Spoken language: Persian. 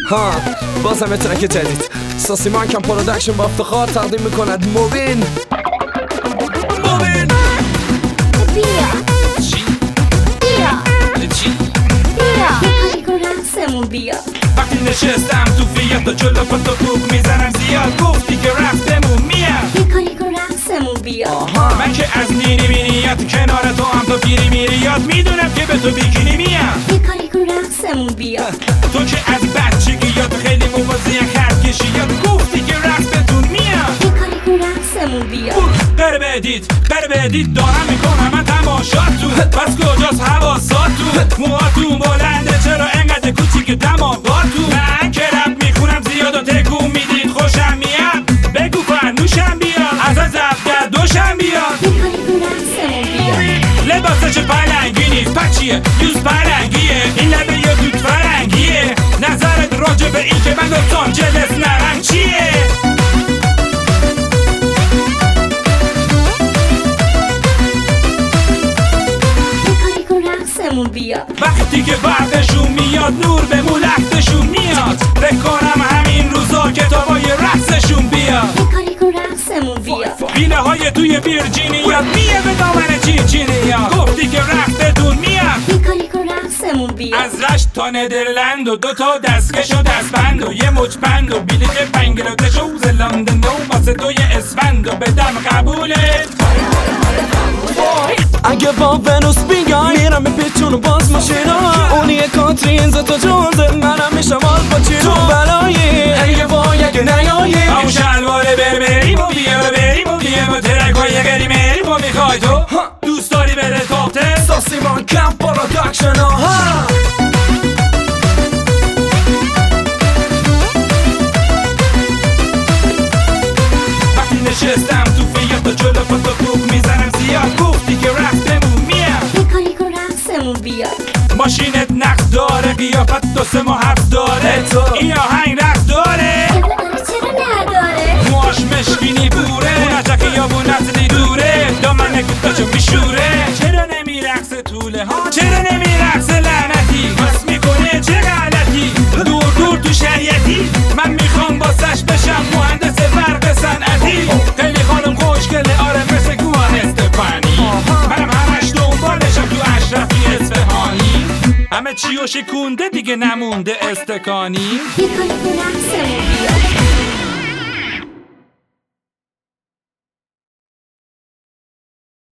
ها بازم یه ترک جدید ساسی مانکم پرودکشن با افتخار تقدیم میکند موبین بیا چی؟ بیا چی؟ بیا کاری کن رقصمون بیا وقتی نشستم تو فیات و جلو پاتو بوق میزنم زیاد گفتی که رفتمون میاد یه کاری کن رقصمون بیا من که از نیری مینیات کنار تو هم تو پیری میری یاد میدونم که به تو بیکینی میاد یه کاری کن رقصمون بیا تو که از بچگی یاد خیلی موازی خرد کشی یاد گفتی که رقص بهتون میاد یه کاری کن رقصمون بیا قره بدید دارم میکنم من تماشات تو پس کجاست حواسات تو موهاتون بلنده چرا انقدر کوچیک دماغات تو من که رپ میخونم زیاد و تکون میدید خوشم میاد بگو فرنوشم بیاد از زفت دوشم بیاد یه کاری کن رقصمون بیا لباسش پلنگی نیست پچیه یوز پلنگیه این لبه یه دوت فرنگیه نظرت راجع به این که من دوستان جلس نرم چیه بیا وقتی که برقشون میاد نور به مولختشون میاد بکنم همین روزا کتابای رقصشون بیاد یه کاری کن رقصمون بیا بیله های توی ویرجینیا میه به دامن چینیا گفتی که رقصتون میاد یه کاری کن رقصمون بیا از رشت تا ندرلند و 2 تا دستکش و دستبند و یه مچ پند و بلیط بنگلادش و زلاندن و واسه 2 اسفند و بدم قبولت اگه با ونوس بیای میرم به پیچون و باز ماشینا اونی کاترین زتا جونزه منم میشم آلپاچینو تو بلایی اگه وای اگه نیایی همون شلواره بریم و بریم و ترکای غری مریم و میخوای تو دوست داری بره تاپته ساسی مانکم پرودکشن ها وقتی نشستم تو فیات و جلو پاتو بوق میزنم زیاد گفتی که رفتمون میاد یه کاری کن رقصمون بیا ماشینت نقص داره قیافت 2-3 ماه حبس داره این آهنگ رقص داره چرا نداره موهاش مشکینی بوره اون از خیابون نزدی دوره دامن کتاشو میشوره چرا نمیرقص طوله ها چرا نمیرقص لعنتی بس میکنه چه غلطی دور تو شریعتی من میخوام باسش بشم مهندس برق صنعتی خیلی خانم خوشگله آره مثل گوهر استفانی منم همش دنبالشم تو اشرفی اصفهانی همه چیو شکونده دیگه نمونده استکانی یه کاری کن رقصمون بیا